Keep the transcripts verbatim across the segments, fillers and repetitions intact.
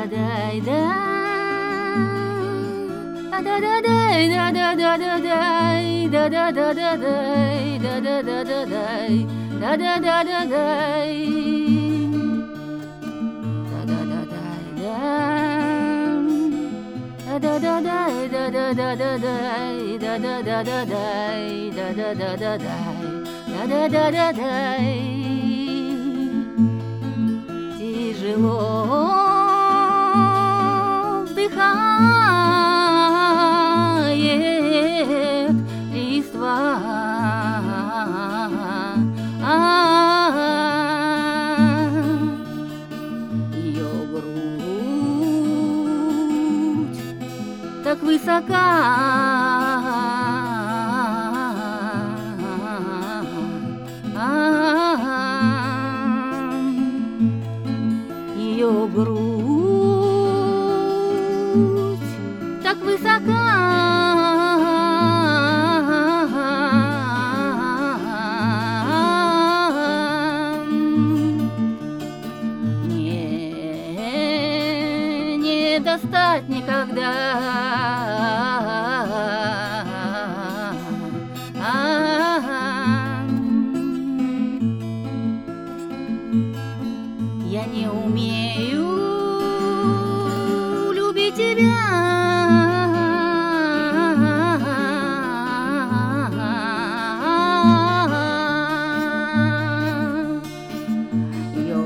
дай да да да да дай да да да да дай да да да да дай да да да да дай да да да да дай да да да дай да да да дай да да да да дай да да да да дай да да да да дай да да да да дай тяжело вздыхает листва, ее грудь так высока, ее грудь так высока, не, не достать никогда. Я не умею любить тебя, ее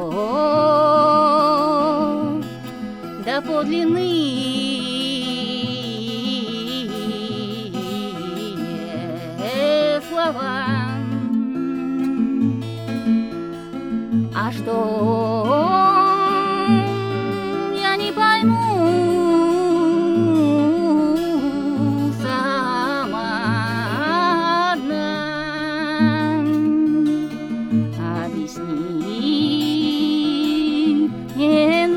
доподлинные слова. А что я не пойму сама одна, объясни мне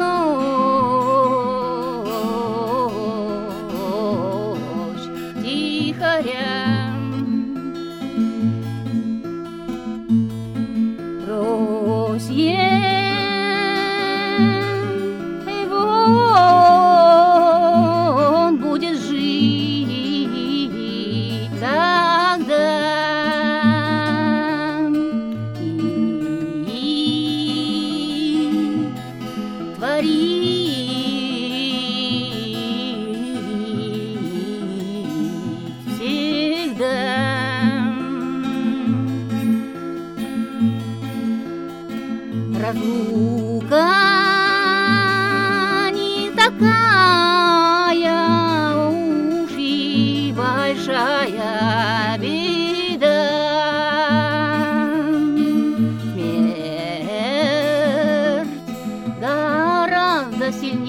ночь тихоря. Брось его, он будет жить тогда и творить всегда. Разлука не такая уж и большая беда. Смерть гораздо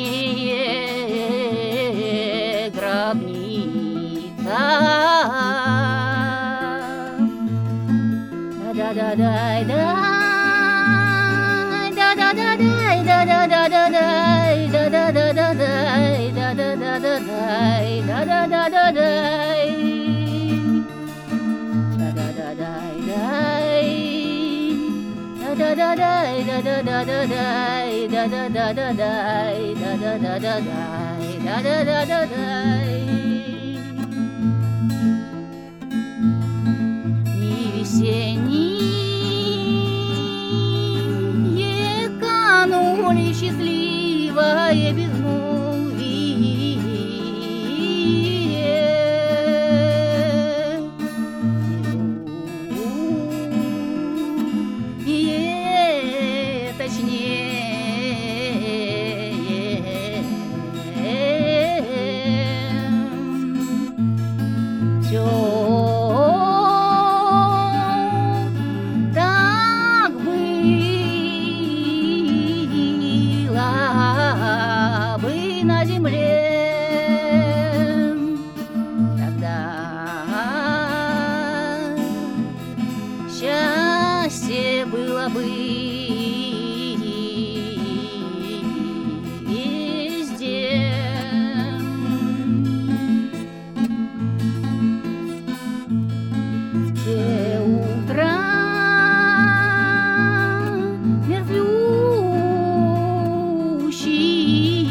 сильнее гробница. Да-да-да-да-да. Да да да дай да да да да дай да да да да дай да да да да дай да да да да дай да да да дай дай да да да дай да да да да дай да да да да дай да да да да дай да да да да дай. Ни весенние канули счастливое безмолвие, безумие точнее. Все так было бы на земле, тогда счастье было бы везде. Все утра мерзлющие